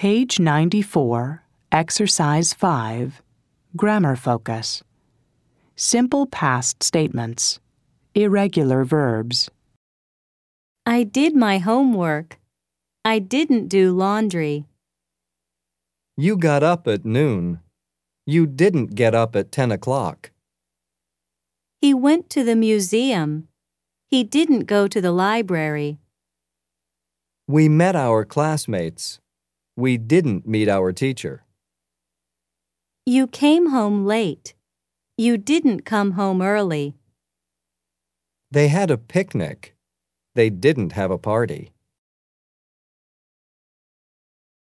Page 94, Exercise 5, Grammar Focus. Simple past statements. Irregular verbs. I did my homework. I didn't do laundry. You got up at noon. You didn't get up at 10 o'clock. He went to the museum. He didn't go to the library. We met our classmates. We didn't meet our teacher. You came home late. You didn't come home early. They had a picnic. They didn't have a party.